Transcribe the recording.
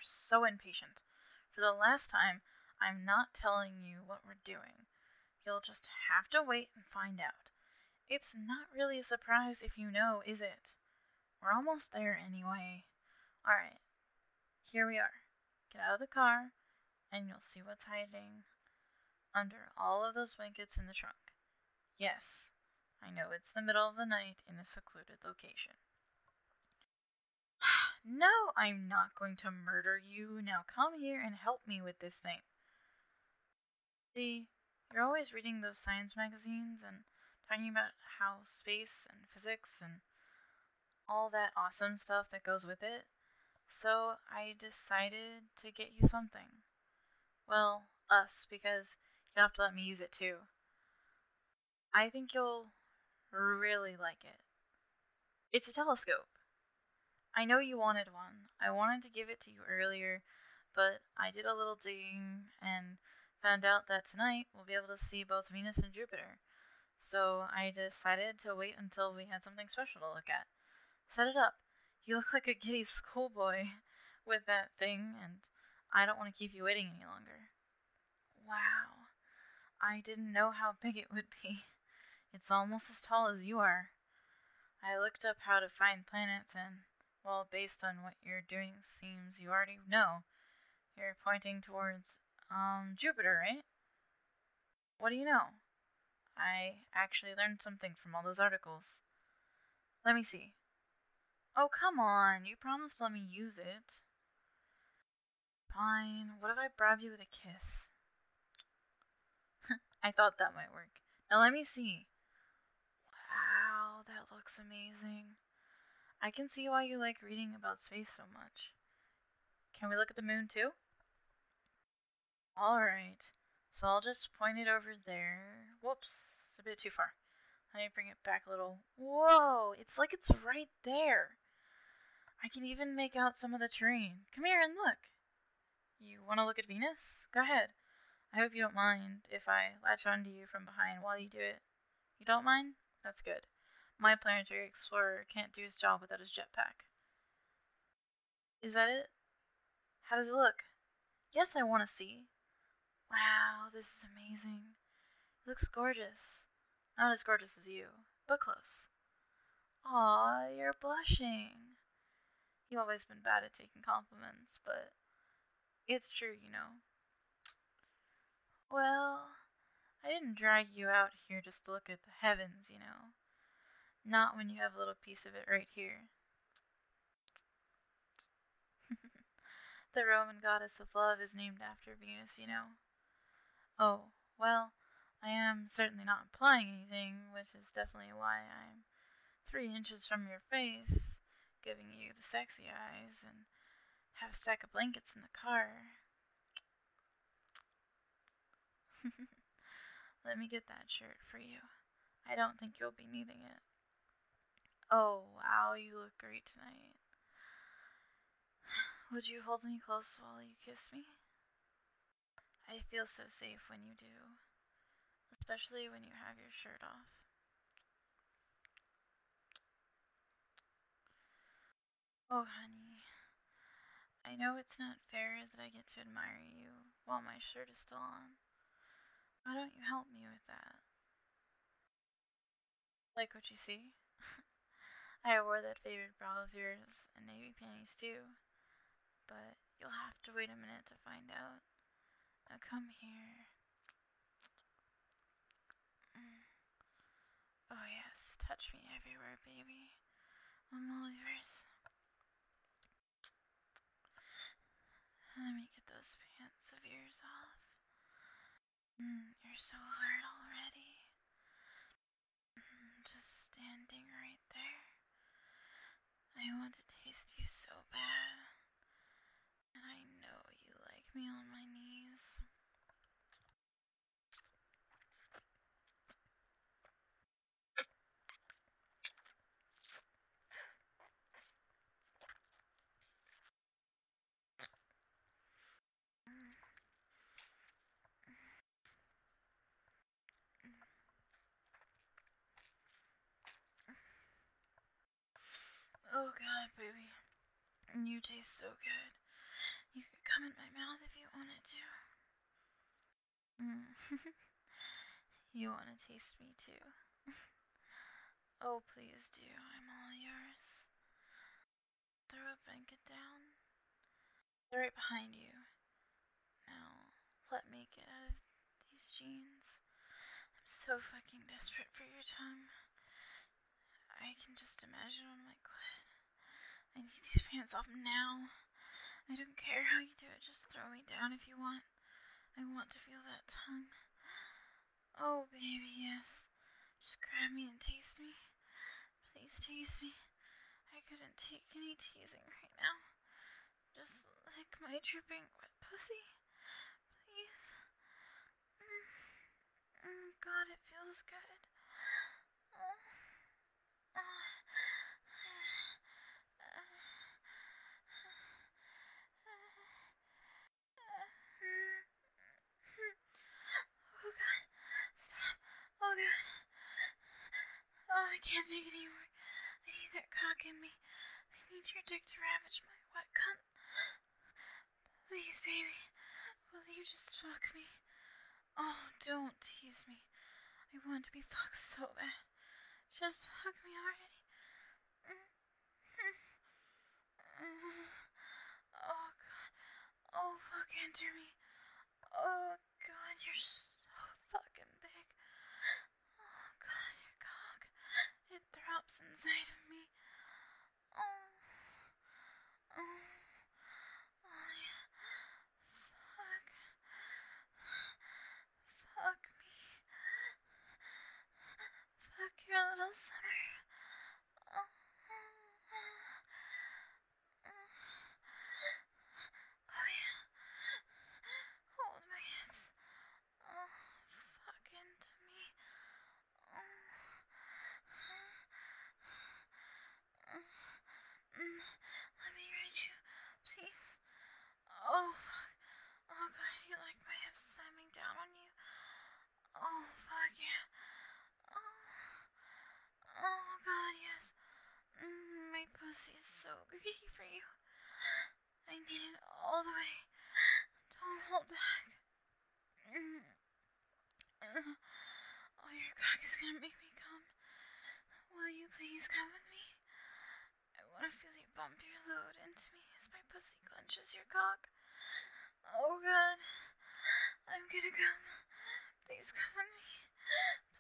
are so impatient. For the last time, I'm not telling you what we're doing. You'll just have to wait and find out. It's not really a surprise if you know, is it? We're almost there anyway. Alright, here we are. Get out of the car, and you'll see what's hiding under all of those blankets in the trunk. Yes, I know it's the middle of the night in a secluded location. No, I'm not going to murder you. Now come here and help me with this thing. See, you're always reading those science magazines and talking about how space and physics and all that awesome stuff that goes with it. So I decided to get you something. Well, us, because you'll have to let me use it too. I think you'll really like it. It's a telescope. I know you wanted one. I wanted to give it to you earlier, but I did a little digging and found out that tonight we'll be able to see both Venus and Jupiter. So I decided to wait until we had something special to look at. Set it up. You look like a giddy schoolboy with that thing, and I don't want to keep you waiting any longer. Wow. I didn't know how big it would be. It's almost as tall as you are. I looked up how to find planets and, well, based on what you're doing, seems you already know. You're pointing towards, Jupiter, right? What do you know? I actually learned something from all those articles. Let me see. Oh, come on. You promised to let me use it. Fine. What if I bribe you with a kiss? I thought that might work. Now let me see. Wow, that looks amazing. I can see why you like reading about space so much. Can we look at the moon too? Alright. So I'll just point it over there. Whoops, a bit too far. Let me bring it back a little. Whoa, it's like it's right there. I can even make out some of the terrain. Come here and look. You want to look at Venus? Go ahead. I hope you don't mind if I latch onto you from behind while you do it. You don't mind? That's good. My planetary explorer can't do his job without his jetpack. Is that it? How does it look? Yes, I want to see. Wow, this is amazing. It looks gorgeous. Not as gorgeous as you, but close. Aw, you're blushing. You've always been bad at taking compliments, but it's true, you know. Well, I didn't drag you out here just to look at the heavens, you know. Not when you have a little piece of it right here. The Roman goddess of love is named after Venus, you know. Oh, well, I am certainly not implying anything, which is definitely why I'm 3 inches from your face, giving you the sexy eyes, and have a stack of blankets in the car. Let me get that shirt for you. I don't think you'll be needing it. Oh, wow, you look great tonight. Would you hold me close while you kiss me? I feel so safe when you do, especially when you have your shirt off. Oh, honey, I know it's not fair that I get to admire you while my shirt is still on. Why don't you help me with that? Like what you see? I wore that favorite bra of yours and navy panties too, but you'll have to wait a minute to find out. Now come here. Mm. Oh yes, touch me everywhere, baby. I'm all yours. Let me get those pants of yours off. You're so hard already. Just standing right there. I want to taste you so bad. And I know you like me on my knees. Oh god, baby. You taste so good. come in my mouth if you wanted to. You want to taste me too? Oh, please do. I'm all yours. Throw a blanket down. They're right behind you. Now, let me get out of these jeans. I'm so fucking desperate for your tongue. I can just imagine on my clit. I need these pants off now. I don't care how you do it, just throw me down if you want. I want to feel that tongue. Oh, baby, yes. Just grab me and taste me. Please taste me. I couldn't take any teasing right now. Just lick my dripping wet pussy. Please. God, it feels good. Oh god, stop. Oh god. Oh, I can't take it anymore. I need that cock in me. I need your dick to ravage my wet cunt. Please, baby. Will you just fuck me? Oh, don't tease me. I want to be fucked so bad. Just fuck me already. Oh god. Oh fuck, enter me. Oh god, you're so fucking big. Oh god, your cock. It throbs inside of me. Oh. Oh. Oh yeah. Fuck. Fuck me. Fuck your little summer. Oh. Oh yeah. Hold my hips. Oh, fuck into me. Oh. Let me ride you, please. Oh, fuck. Oh, God, you like my hips slamming down on you? Oh, fuck, yeah. Oh, oh God, yes. My pussy is so greedy for you. I need it all the way. Don't hold back. Oh, your cock is gonna make me come. Will you please come with me? I want to feel you bump your load into me as my pussy clenches your cock. Oh god, I'm gonna come. Please come with me.